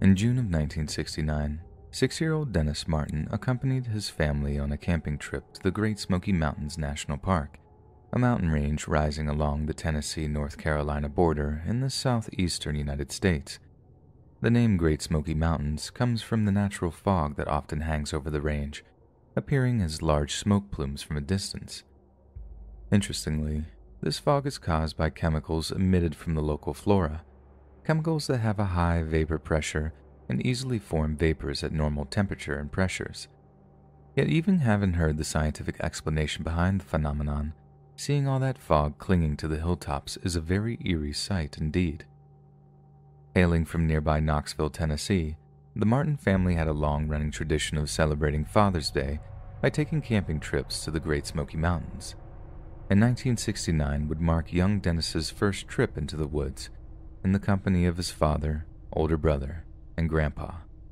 In June of 1969, 6-year-old Dennis Martin accompanied his family on a camping trip to the Great Smoky Mountains National Park, a mountain range rising along the Tennessee-North Carolina border in the southeastern United States. The name Great Smoky Mountains comes from the natural fog that often hangs over the range, appearing as large smoke plumes from a distance. Interestingly, this fog is caused by chemicals emitted from the local flora, chemicals that have a high vapor pressure and easily form vapors at normal temperature and pressures. Yet even having heard the scientific explanation behind the phenomenon, seeing all that fog clinging to the hilltops is a very eerie sight indeed. Hailing from nearby Knoxville, Tennessee, the Martin family had a long-running tradition of celebrating Father's Day by taking camping trips to the Great Smoky Mountains. And 1969 would mark young Dennis's first trip into the woods, in the company of his father, older brother, and grandpa.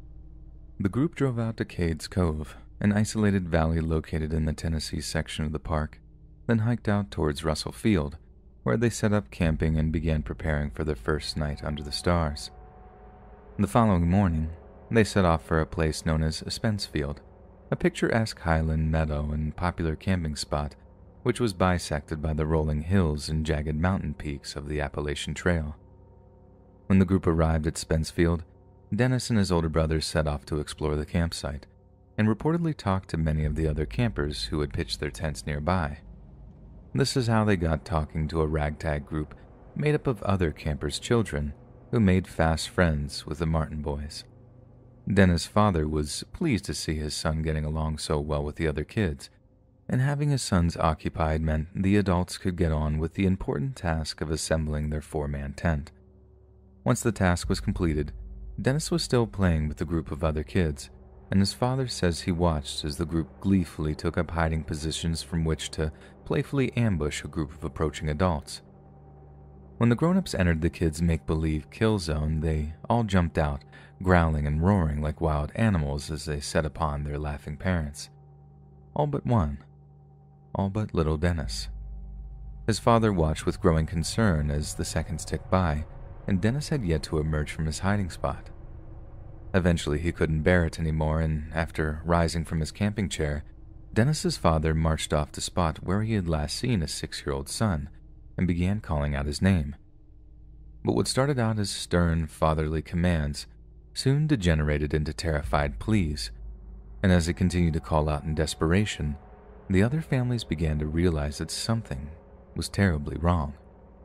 The group drove out to Cades Cove, an isolated valley located in the Tennessee section of the park, then hiked out towards Russell Field, where they set up camping and began preparing for their first night under the stars. The following morning, they set off for a place known as Spencefield, a picturesque highland meadow and popular camping spot which was bisected by the rolling hills and jagged mountain peaks of the Appalachian Trail. When the group arrived at Spencefield, Dennis and his older brother set off to explore the campsite, and reportedly talked to many of the other campers who had pitched their tents nearby. This is how they got talking to a ragtag group made up of other campers' children who made fast friends with the Martin boys. Dennis' father was pleased to see his son getting along so well with the other kids, and having his sons occupied meant the adults could get on with the important task of assembling their 4-man tent. Once the task was completed, Dennis was still playing with the group of other kids, and his father says he watched as the group gleefully took up hiding positions from which to playfully ambush a group of approaching adults. When the grown-ups entered the kids' make-believe kill zone, they all jumped out, growling and roaring like wild animals as they set upon their laughing parents. All but one. All but little Dennis. His father watched with growing concern as the seconds ticked by, and Dennis had yet to emerge from his hiding spot. Eventually he couldn't bear it anymore, and after rising from his camping chair, Dennis's father marched off to the spot where he had last seen his 6-year-old son and began calling out his name. But what started out as stern fatherly commands soon degenerated into terrified pleas, and as he continued to call out in desperation, the other families began to realize that something was terribly wrong.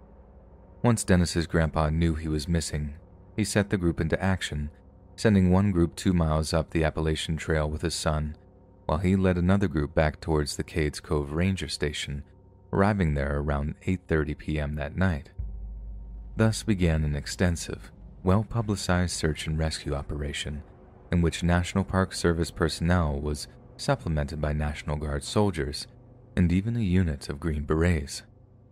Once Dennis's grandpa knew he was missing, he set the group into action, sending one group 2 miles up the Appalachian Trail with his son, while he led another group back towards the Cades Cove Ranger Station, arriving there around 8:30 p.m. that night. Thus began an extensive, well-publicized search and rescue operation, in which National Park Service personnel was supplemented by National Guard soldiers and even a unit of Green Berets.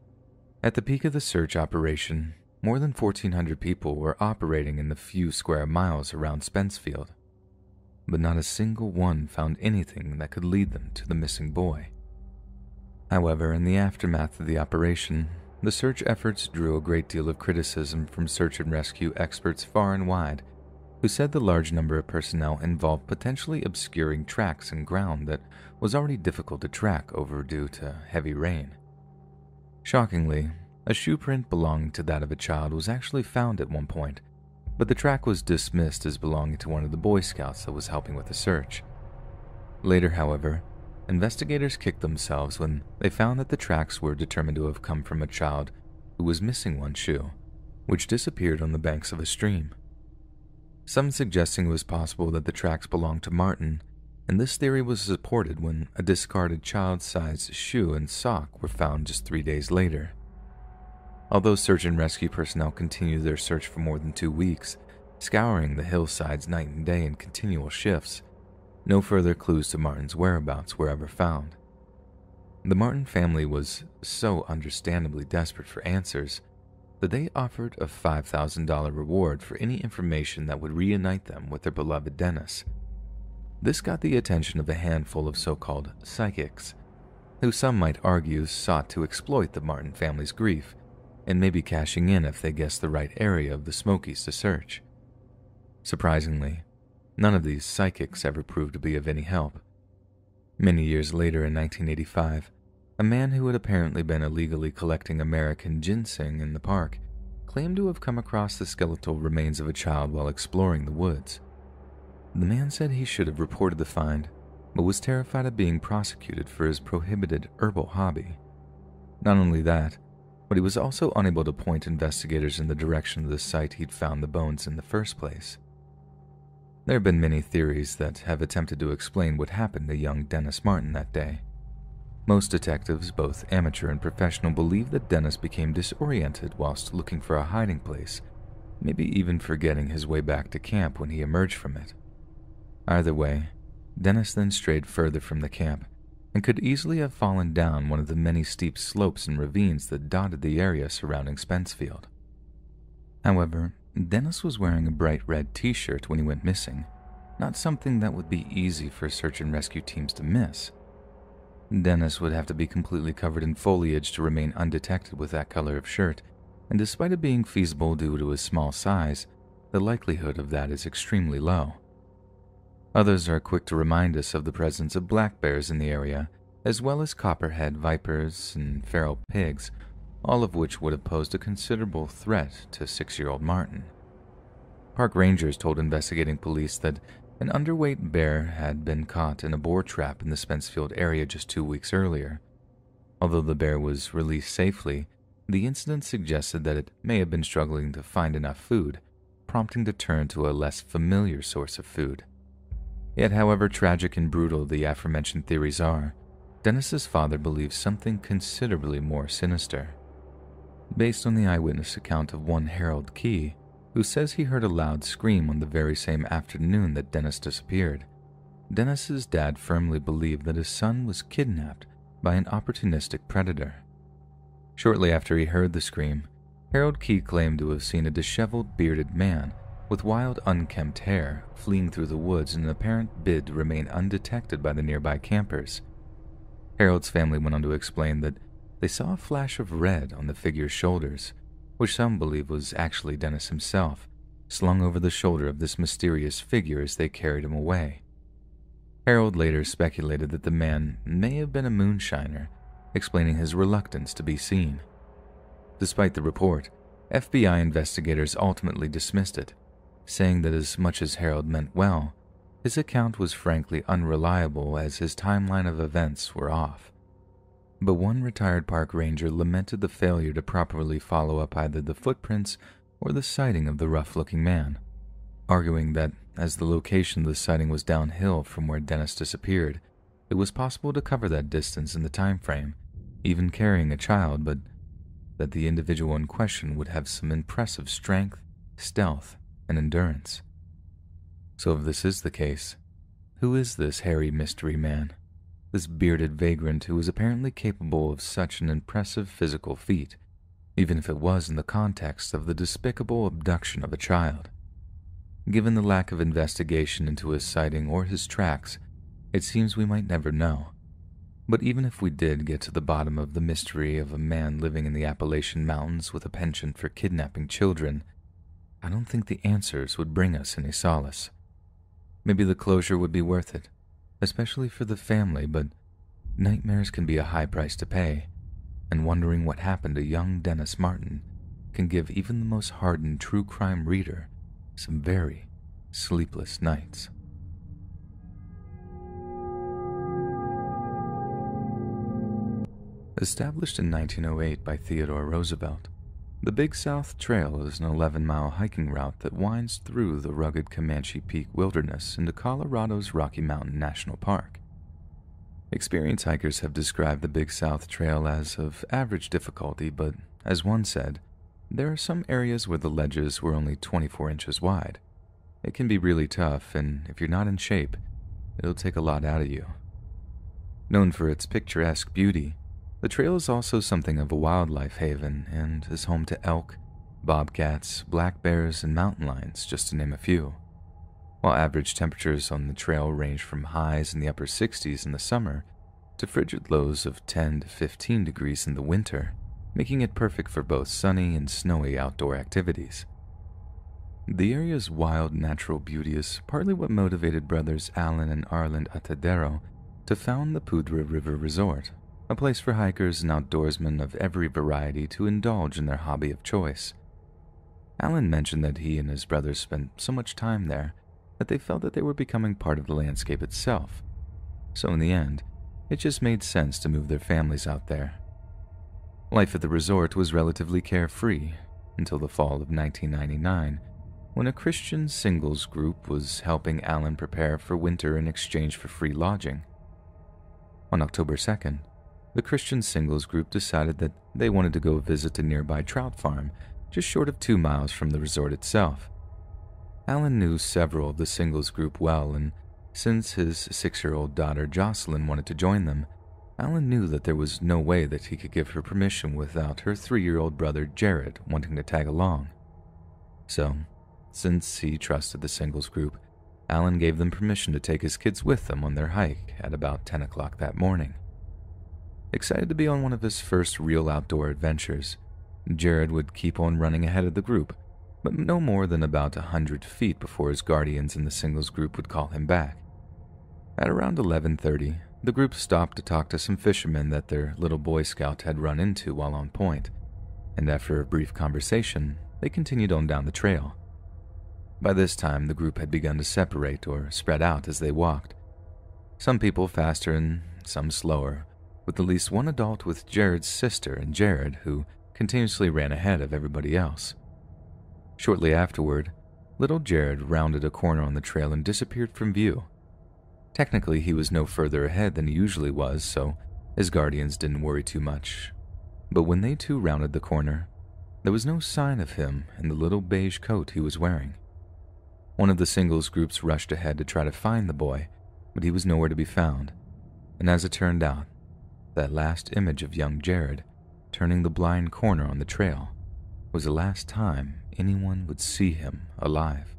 At the peak of the search operation, more than 1,400 people were operating in the few square miles around Spencefield, but not a single one found anything that could lead them to the missing boy. However, in the aftermath of the operation, the search efforts drew a great deal of criticism from search and rescue experts far and wide, who said the large number of personnel involved potentially obscuring tracks in ground that was already difficult to track due to heavy rain. Shockingly, a shoe print belonging to that of a child was actually found at one point, but the track was dismissed as belonging to one of the Boy Scouts that was helping with the search. Later, however, investigators kicked themselves when they found that the tracks were determined to have come from a child who was missing one shoe, which disappeared on the banks of a stream. Some suggesting it was possible that the tracks belonged to Martin, and this theory was supported when a discarded child-sized shoe and sock were found just 3 days later. Although search and rescue personnel continued their search for more than 2 weeks, scouring the hillsides night and day in continual shifts, no further clues to Martin's whereabouts were ever found. The Martin family was so understandably desperate for answers that they offered a $5,000 reward for any information that would reunite them with their beloved Dennis. This got the attention of a handful of so-called psychics, who some might argue sought to exploit the Martin family's grief and maybe cashing in if they guessed the right area of the Smokies to search. Surprisingly, none of these psychics ever proved to be of any help. Many years later, in 1985, a man who had apparently been illegally collecting American ginseng in the park claimed to have come across the skeletal remains of a child while exploring the woods. The man said he should have reported the find, but was terrified of being prosecuted for his prohibited herbal hobby. Not only that, but he was also unable to point investigators in the direction of the site he'd found the bones in the first place. There have been many theories that have attempted to explain what happened to young Dennis Martin that day. Most detectives, both amateur and professional, believe that Dennis became disoriented whilst looking for a hiding place, maybe even forgetting his way back to camp when he emerged from it. Either way, Dennis then strayed further from the camp and could easily have fallen down one of the many steep slopes and ravines that dotted the area surrounding Spencefield. However, Dennis was wearing a bright red t-shirt when he went missing, not something that would be easy for search and rescue teams to miss. Dennis would have to be completely covered in foliage to remain undetected with that color of shirt, and despite it being feasible due to his small size, the likelihood of that is extremely low. Others are quick to remind us of the presence of black bears in the area, as well as copperhead vipers and feral pigs, all of which would have posed a considerable threat to 6-year-old Martin. Park rangers told investigating police that an underweight bear had been caught in a boar trap in the Spencefield area just 2 weeks earlier. Although the bear was released safely, the incident suggested that it may have been struggling to find enough food, prompting to turn to a less familiar source of food. Yet, however tragic and brutal the aforementioned theories are, Dennis's father believes something considerably more sinister. Based on the eyewitness account of one Harold Key, who says he heard a loud scream on the very same afternoon that Dennis disappeared, Dennis's dad firmly believed that his son was kidnapped by an opportunistic predator. Shortly after he heard the scream, Harold Key claimed to have seen a disheveled, bearded man with wild, unkempt hair fleeing through the woods in an apparent bid to remain undetected by the nearby campers. Harold's family went on to explain that they saw a flash of red on the figure's shoulders, which some believe was actually Dennis himself, slung over the shoulder of this mysterious figure as they carried him away. Harold later speculated that the man may have been a moonshiner, explaining his reluctance to be seen. Despite the report, FBI investigators ultimately dismissed it, saying that as much as Harold meant well, his account was frankly unreliable as his timeline of events were off. But one retired park ranger lamented the failure to properly follow up either the footprints or the sighting of the rough-looking man, arguing that as the location of the sighting was downhill from where Dennis disappeared, it was possible to cover that distance in the time frame, even carrying a child, but that the individual in question would have some impressive strength, stealth, and endurance. So if this is the case, who is this hairy mystery man? This bearded vagrant who was apparently capable of such an impressive physical feat, even if it was in the context of the despicable abduction of a child. Given the lack of investigation into his sighting or his tracks, it seems we might never know. But even if we did get to the bottom of the mystery of a man living in the Appalachian Mountains with a penchant for kidnapping children, I don't think the answers would bring us any solace. Maybe the closure would be worth it, especially for the family, but nightmares can be a high price to pay, and wondering what happened to young Dennis Martin can give even the most hardened true crime reader some very sleepless nights. Established in 1908 by Theodore Roosevelt, the Big South Trail is an 11-mile hiking route that winds through the rugged Comanche Peak wilderness into Colorado's Rocky Mountain National Park. Experienced hikers have described the Big South Trail as of average difficulty, but as one said, there are some areas where the ledges were only 24 inches wide. It can be really tough, and if you're not in shape, it'll take a lot out of you. Known for its picturesque beauty, the trail is also something of a wildlife haven and is home to elk, bobcats, black bears, and mountain lions, just to name a few. While average temperatures on the trail range from highs in the upper 60s in the summer to frigid lows of 10 to 15 degrees in the winter, making it perfect for both sunny and snowy outdoor activities. The area's wild natural beauty is partly what motivated brothers Alan and Arland Atadero to found the Poudre River Resort, a place for hikers and outdoorsmen of every variety to indulge in their hobby of choice. Alan mentioned that he and his brothers spent so much time there that they felt that they were becoming part of the landscape itself. So in the end, it just made sense to move their families out there. Life at the resort was relatively carefree until the fall of 1999, when a Christian singles group was helping Alan prepare for winter in exchange for free lodging. On October 2nd, the Christian singles group decided that they wanted to go visit a nearby trout farm just short of 2 miles from the resort itself. Alan knew several of the singles group well, and since his 6-year-old daughter Jocelyn wanted to join them, Alan knew that there was no way that he could give her permission without her 3-year-old brother Jared wanting to tag along. So, since he trusted the singles group, Alan gave them permission to take his kids with them on their hike at about 10 o'clock that morning. Excited to be on one of his first real outdoor adventures, Jared would keep on running ahead of the group, but no more than about 100 feet before his guardians in the singles group would call him back. At around 11:30, the group stopped to talk to some fishermen that their little Boy Scout had run into while on point, and after a brief conversation, they continued on down the trail. By this time, the group had begun to separate or spread out as they walked. Some people faster and some slower, with at least one adult with Jared's sister and Jared, who continuously ran ahead of everybody else. Shortly afterward, little Jared rounded a corner on the trail and disappeared from view. Technically, he was no further ahead than he usually was, so his guardians didn't worry too much. But when they too rounded the corner, there was no sign of him in the little beige coat he was wearing. One of the singles groups rushed ahead to try to find the boy, but he was nowhere to be found, and as it turned out, that last image of young Jared turning the blind corner on the trail was the last time anyone would see him alive.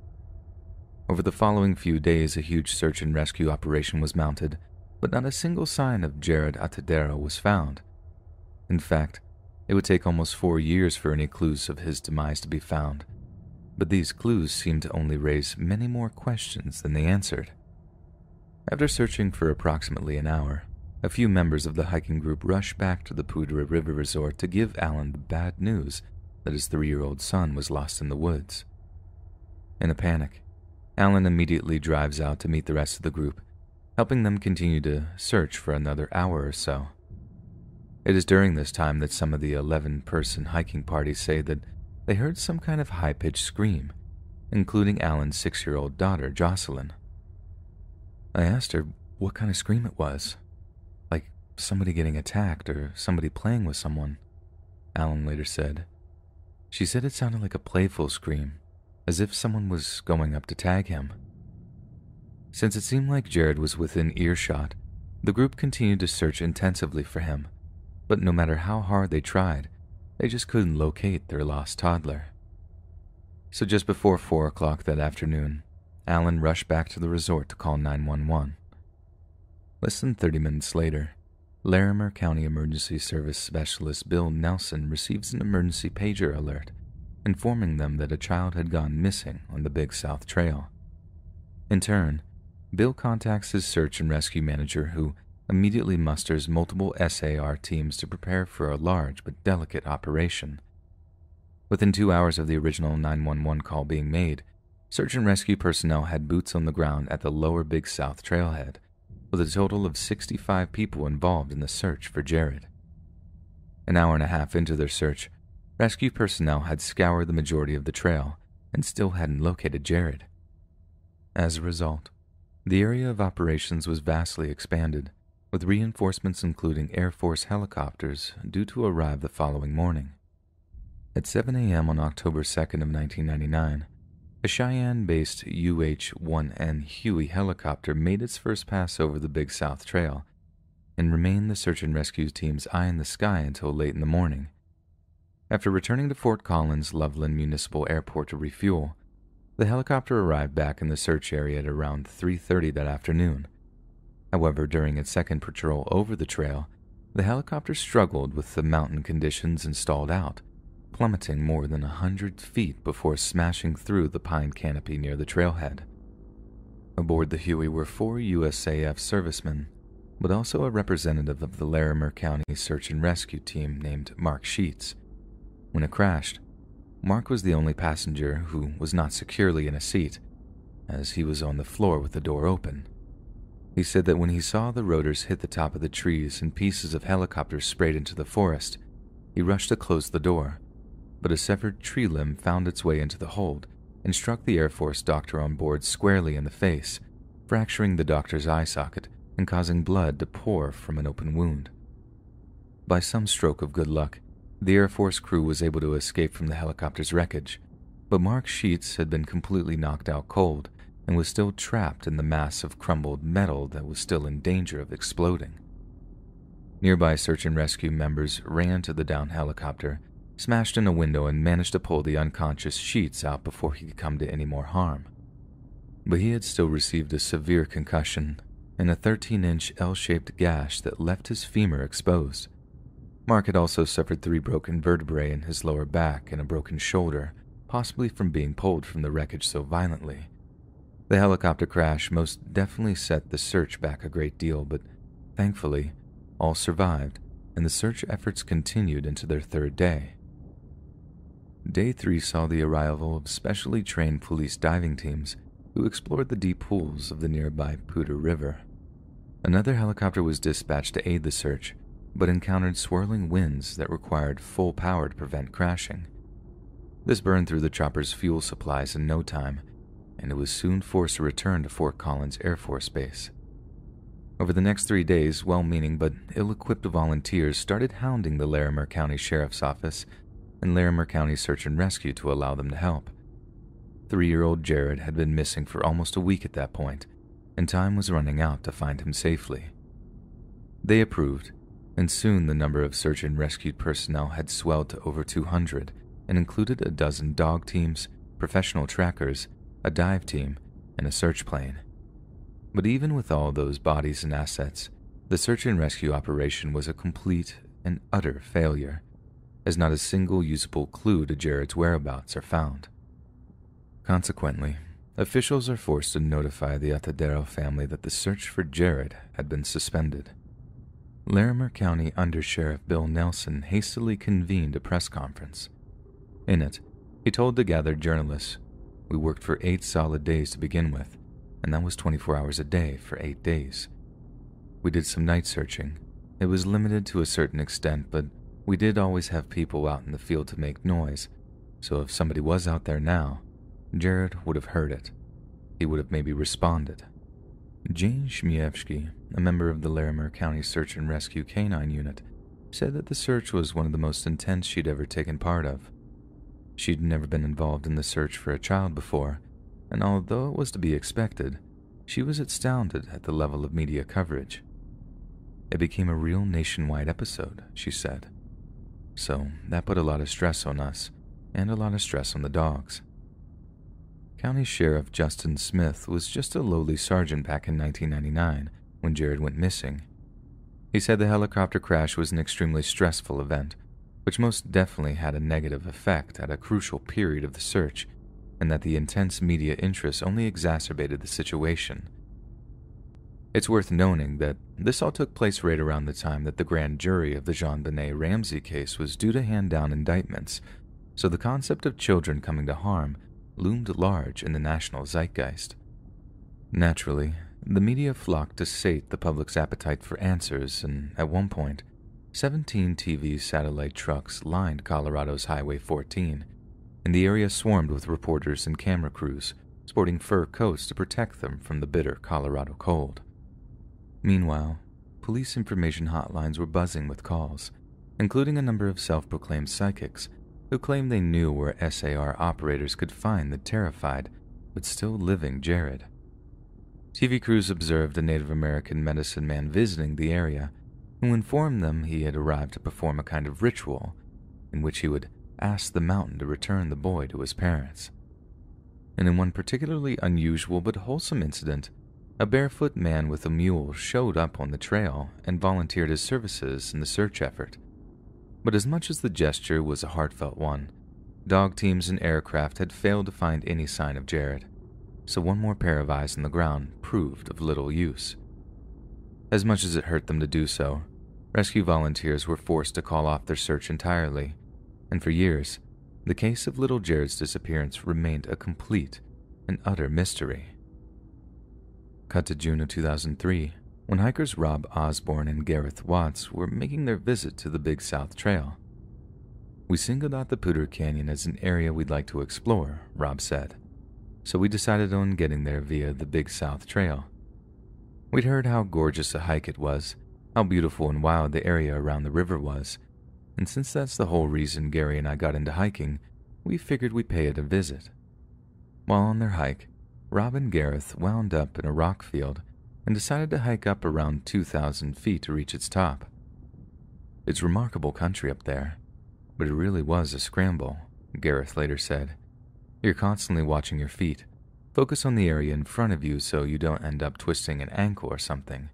Over the following few days, a huge search and rescue operation was mounted, but not a single sign of Jared Atadero was found. In fact, it would take almost 4 years for any clues of his demise to be found, but these clues seemed to only raise many more questions than they answered. After searching for approximately an hour, a few members of the hiking group rushed back to the Poudre River Resort to give Alan the bad news that his 3-year-old son was lost in the woods. In a panic, Alan immediately drives out to meet the rest of the group, helping them continue to search for another hour or so. It is during this time that some of the 11-person hiking party say that they heard some kind of high-pitched scream, including Alan's 6-year-old daughter, Jocelyn. I asked her what kind of scream it was. Like somebody getting attacked or somebody playing with someone, Alan later said. She said it sounded like a playful scream, as if someone was going up to tag him. Since it seemed like Jared was within earshot, the group continued to search intensively for him, but no matter how hard they tried, they just couldn't locate their lost toddler. So just before 4 o'clock that afternoon, Alan rushed back to the resort to call 911. Less than 30 minutes later, Larimer County Emergency Service Specialist Bill Nelson receives an emergency pager alert, informing them that a child had gone missing on the Big South Trail. In turn, Bill contacts his search and rescue manager, who immediately musters multiple SAR teams to prepare for a large but delicate operation. Within 2 hours of the original 911 call being made, search and rescue personnel had boots on the ground at the lower Big South trailhead, with a total of 65 people involved in the search for Jared. An hour and a half into their search, rescue personnel had scoured the majority of the trail and still hadn't located Jared. As a result, the area of operations was vastly expanded, with reinforcements including Air Force helicopters due to arrive the following morning. At 7 a.m. on October 2nd of 1999, a Cheyenne-based UH-1N Huey helicopter made its first pass over the Big South Trail and remained the search and rescue team's eye in the sky until late in the morning. After returning to Fort Collins Loveland Municipal Airport to refuel, the helicopter arrived back in the search area at around 3:30 that afternoon. However, during its second patrol over the trail, the helicopter struggled with the mountain conditions and stalled out, plummeting more than 100 feet before smashing through the pine canopy near the trailhead. Aboard the Huey were 4 USAF servicemen, but also a representative of the Larimer County Search and Rescue Team named Mark Sheets. When it crashed, Mark was the only passenger who was not securely in a seat, as he was on the floor with the door open. He said that when he saw the rotors hit the top of the trees and pieces of helicopters sprayed into the forest, he rushed to close the door, but a severed tree limb found its way into the hold and struck the Air Force doctor on board squarely in the face, fracturing the doctor's eye socket and causing blood to pour from an open wound. By some stroke of good luck, the Air Force crew was able to escape from the helicopter's wreckage, but Mark Sheets had been completely knocked out cold and was still trapped in the mass of crumbled metal that was still in danger of exploding. Nearby search and rescue members ran to the downed helicopter, smashed in a window, and managed to pull the unconscious Sheets out before he could come to any more harm. But he had still received a severe concussion and a 13-inch L-shaped gash that left his femur exposed. Mark had also suffered 3 broken vertebrae in his lower back and a broken shoulder, possibly from being pulled from the wreckage so violently. The helicopter crash most definitely set the search back a great deal, but thankfully, all survived, and the search efforts continued into their 3rd day. Day 3 saw the arrival of specially trained police diving teams who explored the deep pools of the nearby Poudre River. Another helicopter was dispatched to aid the search, but encountered swirling winds that required full power to prevent crashing. This burned through the chopper's fuel supplies in no time, and it was soon forced to return to Fort Collins Air Force Base. Over the next 3 days, well-meaning but ill-equipped volunteers started hounding the Larimer County Sheriff's Office and Larimer County Search and Rescue to allow them to help. 3-year-old Jared had been missing for almost a week at that point, and time was running out to find him safely. They approved, and soon the number of search and rescue personnel had swelled to over 200 and included a dozen dog teams, professional trackers, a dive team, and a search plane. But even with all those bodies and assets, the search and rescue operation was a complete and utter failure, as not a single usable clue to Jared's whereabouts are found. Consequently, officials are forced to notify the Atadero family that the search for Jared had been suspended. Larimer County Undersheriff Bill Nelson hastily convened a press conference. In it, he told the gathered journalists, "We worked for 8 solid days to begin with, and that was 24 hours a day for 8 days. We did some night searching. It was limited to a certain extent, but we did always have people out in the field to make noise, so if somebody was out there now, Jared would have heard it. He would have maybe responded." Jane Shmievsky, a member of the Larimer County Search and Rescue Canine Unit, said that the search was one of the most intense she'd ever taken part of. She'd never been involved in the search for a child before, and although it was to be expected, she was astounded at the level of media coverage. It became a real nationwide episode, she said. So that put a lot of stress on us, and a lot of stress on the dogs. County Sheriff Justin Smith was just a lowly sergeant back in 1999 when Jared went missing. He said the helicopter crash was an extremely stressful event, which most definitely had a negative effect at a crucial period of the search, and that the intense media interest only exacerbated the situation. It's worth noting that this all took place right around the time that the grand jury of the JonBenet Ramsey case was due to hand down indictments, so the concept of children coming to harm loomed large in the national zeitgeist. Naturally, the media flocked to sate the public's appetite for answers, and at one point, 17 TV satellite trucks lined Colorado's Highway 14, and the area swarmed with reporters and camera crews, sporting fur coats to protect them from the bitter Colorado cold. Meanwhile, police information hotlines were buzzing with calls, including a number of self-proclaimed psychics who claimed they knew where SAR operators could find the terrified but still living Jared. TV crews observed a Native American medicine man visiting the area, who informed them he had arrived to perform a kind of ritual in which he would ask the mountain to return the boy to his parents. And in one particularly unusual but wholesome incident, a barefoot man with a mule showed up on the trail and volunteered his services in the search effort. But as much as the gesture was a heartfelt one, dog teams and aircraft had failed to find any sign of Jared, so one more pair of eyes on the ground proved of little use. As much as it hurt them to do so, rescue volunteers were forced to call off their search entirely, and for years, the case of little Jared's disappearance remained a complete and utter mystery. Cut to June of 2003, when hikers Rob Osborne and Gareth Watts were making their visit to the Big South Trail. "We singled out the Poudre Canyon as an area we'd like to explore," Rob said, "so we decided on getting there via the Big South Trail. We'd heard how gorgeous a hike it was, how beautiful and wild the area around the river was, and since that's the whole reason Gary and I got into hiking, we figured we'd pay it a visit." While on their hike, Rob and Gareth wound up in a rock field and decided to hike up around 2,000 feet to reach its top. "It's remarkable country up there, but it really was a scramble," Gareth later said. "You're constantly watching your feet. Focus on the area in front of you so you don't end up twisting an ankle or something."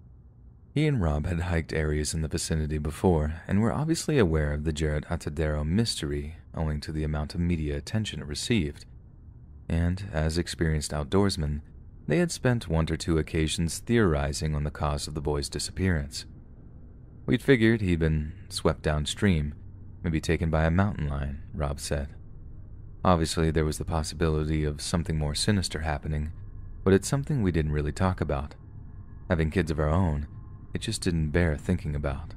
He and Rob had hiked areas in the vicinity before and were obviously aware of the Jared Atadero mystery owing to the amount of media attention it received. And, as experienced outdoorsmen, they had spent one or two occasions theorizing on the cause of the boy's disappearance. "We'd figured he'd been swept downstream, maybe taken by a mountain lion," Rob said. "Obviously, there was the possibility of something more sinister happening, but it's something we didn't really talk about. Having kids of our own, it just didn't bear thinking about."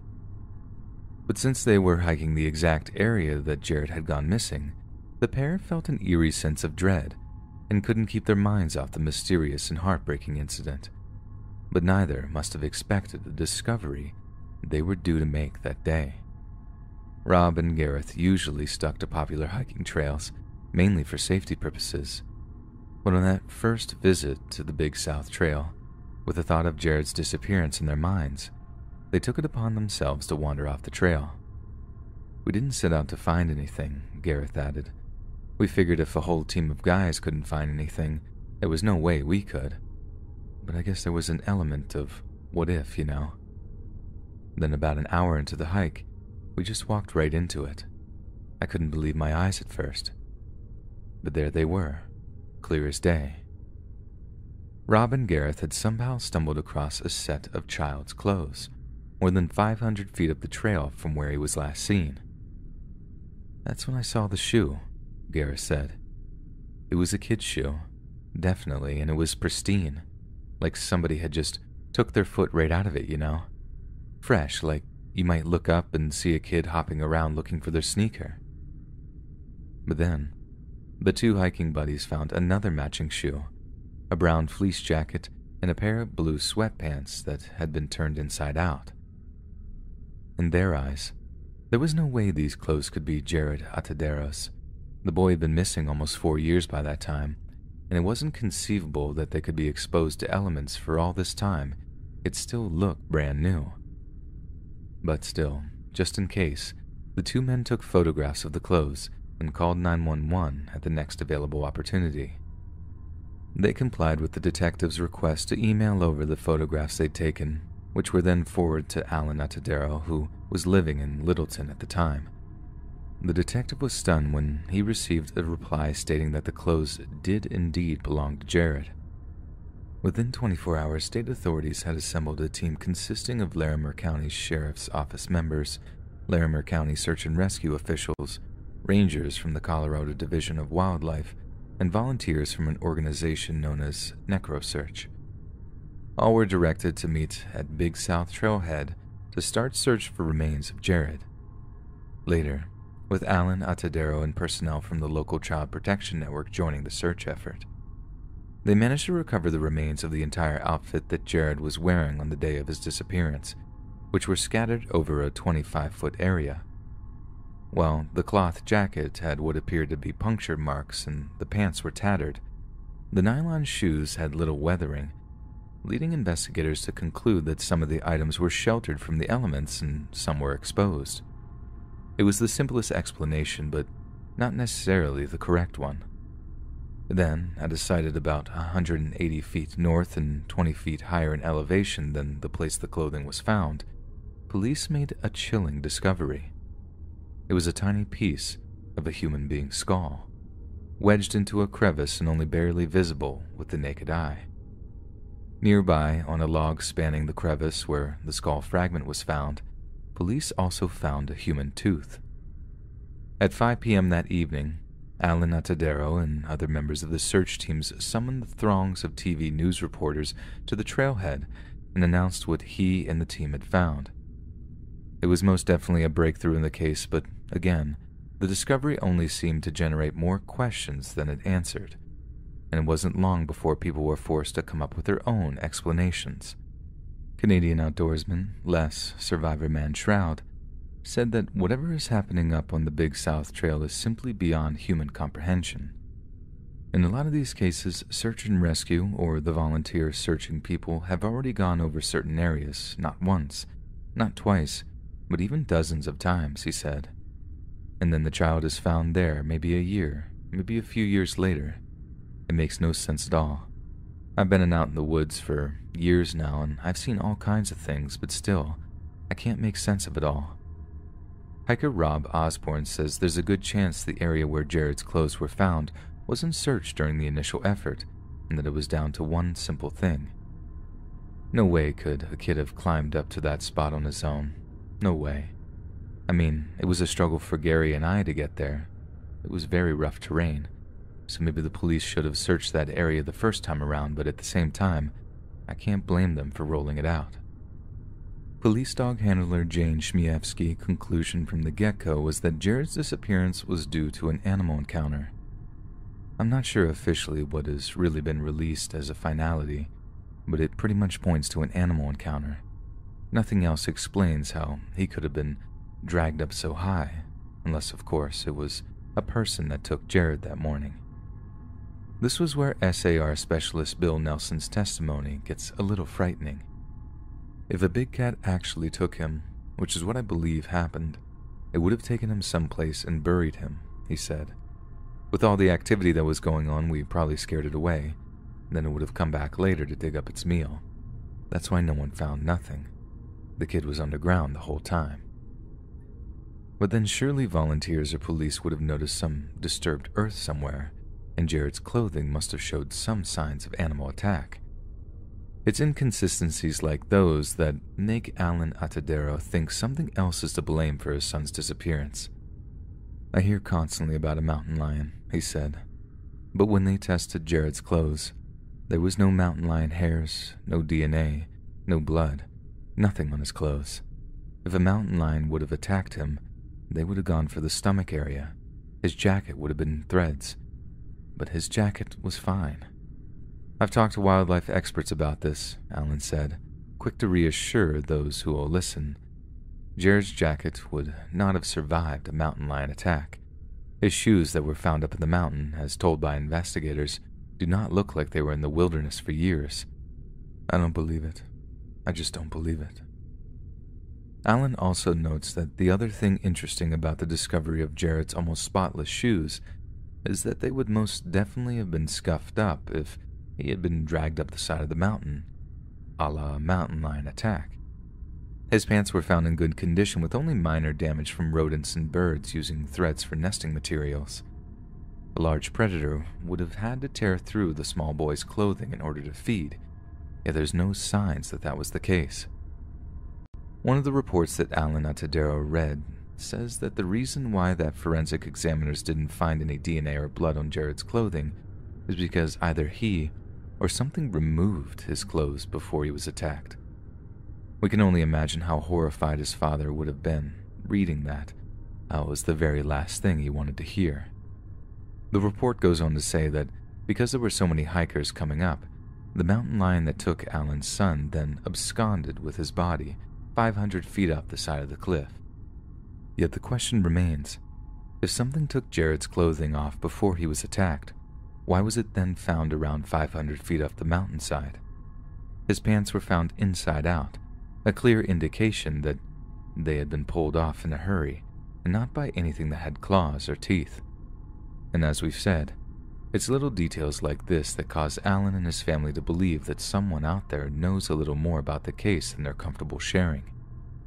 But since they were hiking the exact area that Jared had gone missing, the pair felt an eerie sense of dread and couldn't keep their minds off the mysterious and heartbreaking incident. But neither must have expected the discovery they were due to make that day. Rob and Gareth usually stuck to popular hiking trails, mainly for safety purposes. But on that first visit to the Big South Trail, with the thought of Jared's disappearance in their minds, they took it upon themselves to wander off the trail. "We didn't set out to find anything," Gareth added. "We figured if a whole team of guys couldn't find anything, there was no way we could. But I guess there was an element of what if, you know." Then about an hour into the hike, we just walked right into it. I couldn't believe my eyes at first. But there they were, clear as day. Rob and Gareth had somehow stumbled across a set of child's clothes, more than 500 feet up the trail from where he was last seen. "That's when I saw the shoe," Gareth said. "It was a kid's shoe, definitely, and it was pristine, like somebody had just took their foot right out of it, you know? Fresh, like you might look up and see a kid hopping around looking for their sneaker." But then, the two hiking buddies found another matching shoe, a brown fleece jacket and a pair of blue sweatpants that had been turned inside out. In their eyes, there was no way these clothes could be Jared Atadero's. The boy had been missing almost 4 years by that time, and it wasn't conceivable that they could be exposed to elements for all this time. It still looked brand new. But still, just in case, the two men took photographs of the clothes and called 911 at the next available opportunity. They complied with the detective's request to email over the photographs they'd taken, which were then forwarded to Alan Atadero, who was living in Littleton at the time. The detective was stunned when he received a reply stating that the clothes did indeed belong to Jared. Within 24 hours, state authorities had assembled a team consisting of Larimer County Sheriff's Office members, Larimer County Search and Rescue officials, rangers from the Colorado Division of Wildlife, and volunteers from an organization known as NecroSearch. All were directed to meet at Big South Trailhead to start search for remains of Jared. Later, with Alan Atadero and personnel from the local Child Protection Network joining the search effort, they managed to recover the remains of the entire outfit that Jared was wearing on the day of his disappearance, which were scattered over a 25-foot area. While the cloth jacket had what appeared to be puncture marks and the pants were tattered, the nylon shoes had little weathering, leading investigators to conclude that some of the items were sheltered from the elements and some were exposed. It was the simplest explanation, but not necessarily the correct one. Then, at a site at about 180 feet north and 20 feet higher in elevation than the place the clothing was found, police made a chilling discovery. It was a tiny piece of a human being's skull, wedged into a crevice and only barely visible with the naked eye. Nearby, on a log spanning the crevice where the skull fragment was found, police also found a human tooth. At 5 p.m. that evening, Alan Atadero and other members of the search teams summoned the throngs of TV news reporters to the trailhead and announced what he and the team had found. It was most definitely a breakthrough in the case, but again, the discovery only seemed to generate more questions than it answered, and it wasn't long before people were forced to come up with their own explanations. Canadian outdoorsman Les Survivor Man Shroud said that whatever is happening up on the Big South Trail is simply beyond human comprehension. In a lot of these cases, search and rescue or the volunteers searching people have already gone over certain areas, not once, not twice, but even dozens of times, he said. And then the child is found there maybe a year, maybe a few years later. It makes no sense at all. I've been out in the woods for years now, and I've seen all kinds of things, but still, I can't make sense of it all. Hiker Rob Osborne says there's a good chance the area where Jared's clothes were found wasn't searched during the initial effort, and that it was down to one simple thing. No way could a kid have climbed up to that spot on his own. No way. I mean, it was a struggle for Gary and I to get there. It was very rough terrain, so maybe the police should have searched that area the first time around, but at the same time, I can't blame them for rolling it out. Police dog handler Jane Shmievsky's conclusion from the get-go was that Jared's disappearance was due to an animal encounter. I'm not sure officially what has really been released as a finality, but it pretty much points to an animal encounter. Nothing else explains how he could have been dragged up so high, unless, of course, it was a person that took Jared that morning. This was where SAR specialist Bill Nelson's testimony gets a little frightening. If a big cat actually took him, which is what I believe happened, it would have taken him someplace and buried him, he said. With all the activity that was going on, we probably scared it away. Then it would have come back later to dig up its meal. That's why no one found nothing. The kid was underground the whole time. But then surely volunteers or police would have noticed some disturbed earth somewhere, and Jared's clothing must have showed some signs of animal attack. It's inconsistencies like those that make Alan Atadero think something else is to blame for his son's disappearance. I hear constantly about a mountain lion, he said, but when they tested Jared's clothes, there was no mountain lion hairs, no DNA, no blood, nothing on his clothes. If a mountain lion would have attacked him, they would have gone for the stomach area. His jacket would have been threads, but his jacket was fine. I've talked to wildlife experts about this, Alan said, quick to reassure those who will listen. Jared's jacket would not have survived a mountain lion attack. His shoes that were found up in the mountain, as told by investigators, do not look like they were in the wilderness for years. I don't believe it. I just don't believe it. Alan also notes that the other thing interesting about the discovery of Jared's almost spotless shoes is that they would most definitely have been scuffed up if he had been dragged up the side of the mountain, a la mountain lion attack. His pants were found in good condition with only minor damage from rodents and birds using threads for nesting materials. A large predator would have had to tear through the small boy's clothing in order to feed, yet there's no signs that that was the case. One of the reports that Alan Atadero read says that the reason why that forensic examiners didn't find any DNA or blood on Jared's clothing is because either he or something removed his clothes before he was attacked. We can only imagine how horrified his father would have been reading that. That was the very last thing he wanted to hear. The report goes on to say that because there were so many hikers coming up, the mountain lion that took Alan's son then absconded with his body 500 feet up the side of the cliff. Yet the question remains, if something took Jared's clothing off before he was attacked, why was it then found around 500 feet up the mountainside? His pants were found inside out, a clear indication that they had been pulled off in a hurry, and not by anything that had claws or teeth. And as we've said, it's little details like this that cause Alan and his family to believe that someone out there knows a little more about the case than they're comfortable sharing.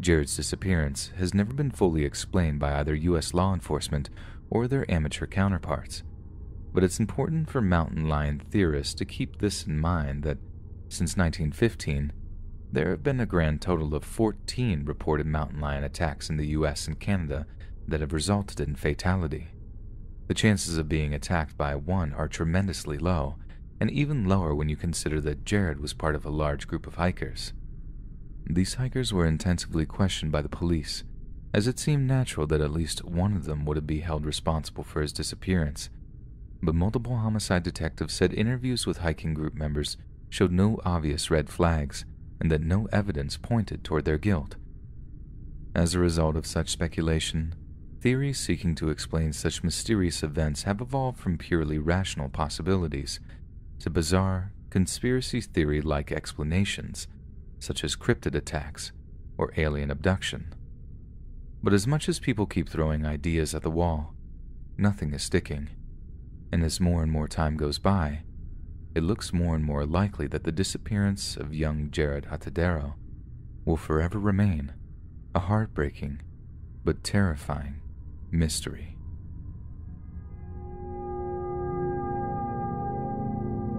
Jared's disappearance has never been fully explained by either U.S. law enforcement or their amateur counterparts, but it's important for mountain lion theorists to keep this in mind that since 1915, there have been a grand total of 14 reported mountain lion attacks in the US and Canada that have resulted in fatality. The chances of being attacked by one are tremendously low, and even lower when you consider that Jared was part of a large group of hikers. These hikers were intensively questioned by the police, as it seemed natural that at least one of them would be held responsible for his disappearance, but multiple homicide detectives said interviews with hiking group members showed no obvious red flags and that no evidence pointed toward their guilt. As a result of such speculation, theories seeking to explain such mysterious events have evolved from purely rational possibilities to bizarre, conspiracy theory-like explanations, such as cryptid attacks or alien abduction. But as much as people keep throwing ideas at the wall, nothing is sticking, and as more and more time goes by, it looks more and more likely that the disappearance of young Jared Atadero will forever remain a heartbreaking but terrifying mystery.